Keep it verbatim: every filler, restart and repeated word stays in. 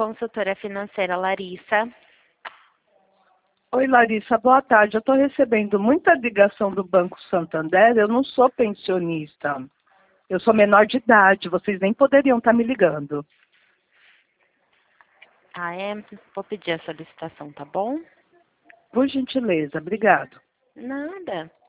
consultora financeira Larissa. Oi, Larissa, boa tarde. Eu estou recebendo muita ligação do Banco Santander. Eu não sou pensionista. Eu sou menor de idade. Vocês nem poderiam estar me ligando. Ah, é? Vou pedir a solicitação, tá bom? Por gentileza, obrigado. Nada.